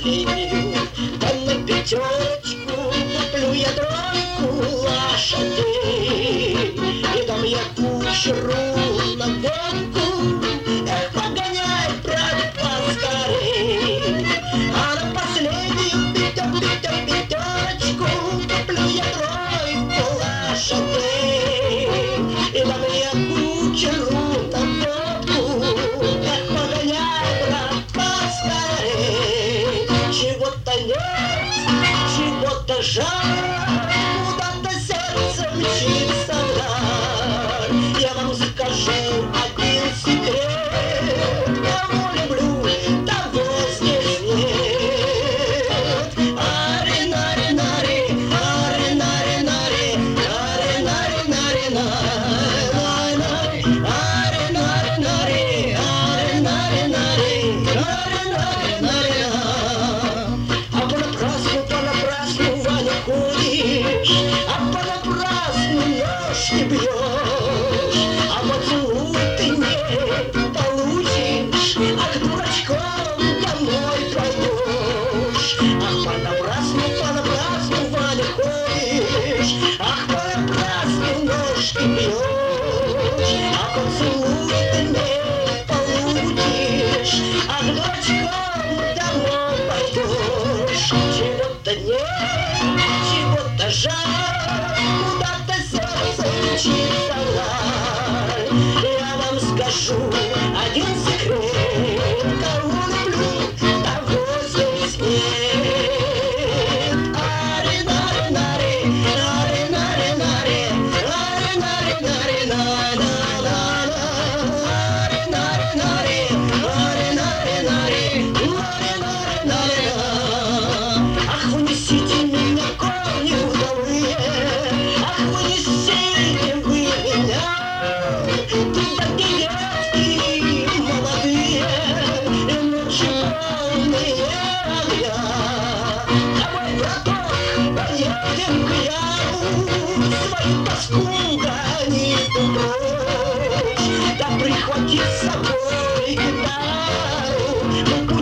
последнюю, да на пятерочку куплю я тройку лошадей. И дам я кучеру на гонку, эх, погоняй, брат, поскорей. А на последнюю пятерочку куплю я тройку лошадей. И дам я кучеру на гонку, эх, погоняй, брат, поскорей. Чего-то нет, чего-то жаль, куда-то сердце мчится вдаль. Я вам скажу один секрет: кого люблю, того здесь нет. Ари-нари-нари, ари-нари-нари, ари-нари-нари-нари-нари, ари-нари-нари, ари-нари-нари, ари-нари-нари. А понапрасну, Ваня, ходишь, а понапрасну ножки бьешь, а поцелуй ты не получишь, а к дурачкам домой пойдешь. Ах, понапрасну, Ваня, ходишь, ах, понапрасну ножки бьешь, а поцелуй ты не получишь, а к дурачкам домой пойдешь. Чего-то нет, чего-то жаль, куда-то сердце мчится вдаль. Я вам скажу один секрет: кого люблю, того здесь нет. Ари-нари-нари, ари-нари-нари, ари-нари-нари-на-на-на-на, ари-нари-нари, ари-нари-нари, ари-нари-нари-на. Ах, вы несите меня, кони удалые, ах, вы несите вы меня туда, где девки молодые и ночи полные огня. Давай, браток, поедем-ка я свою тоску гонит прочь, да прихвати с собой гитару.